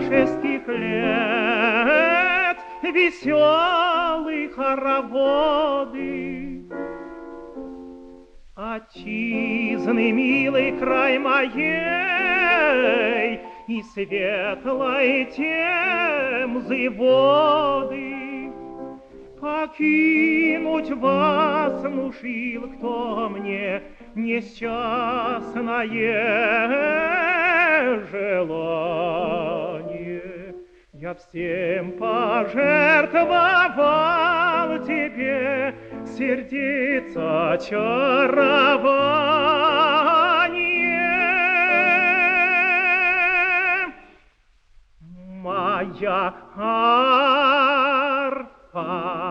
юношеских лет веселые хороводы. Отчизны, милый край моей, и светлой Темзы воды. Покинуть вас внушил кто мне несчастное желание. Я всем пожертвовал тебе сердца очарование. Моя арфа